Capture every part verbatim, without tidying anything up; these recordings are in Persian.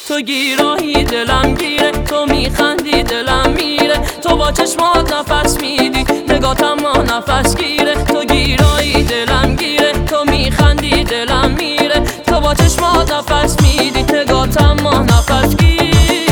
تو گیرایی دلم گیره، تو میخندی دلم میره، تو با چشمات نفس میدی نگاتم ما نفس گیره. تو گیرایی دلم گیره، تو میخندی دلم میره، تو با چشمات نفس میدی نگاتم ما نفس گیره.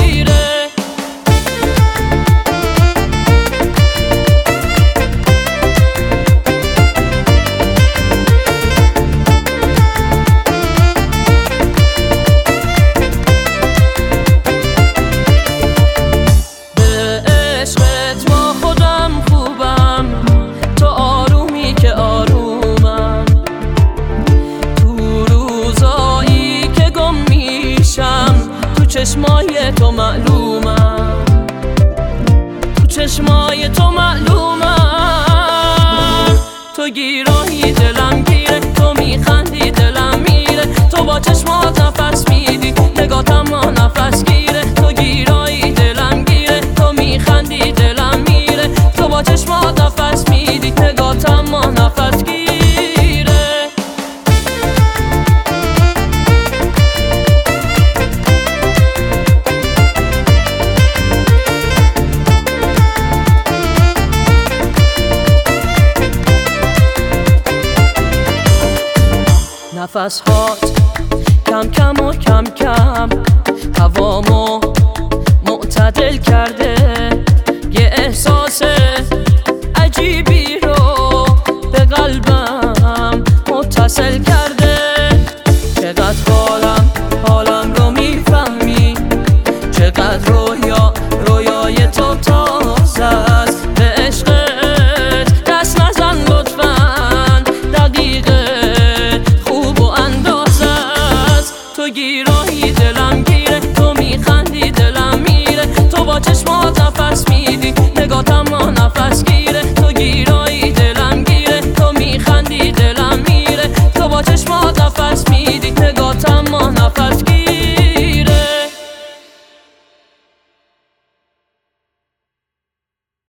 چشمای تو معلومم، تو چشمای تو معلومم. تو گیرایی دلم گیره، تو میخندی دلم میره، تو با چشمات نفس میدی نگاتم ما نفس گیره. تو گیرایی دلم گیره، تو میخندی دلم میره، تو با چشمات نفس میدی نگاتم ما نفس گیره. نفس هات کم کم و کم کم هوامو معتدل کرده، یه احساس عجیبی رو به قلبم متصل کرده. چقدر حالم حالم رو میفهمی، چقدر رویا رویای تو تازه است. به عشقت دست نزن لطفاً، دقیقه تو گیرایی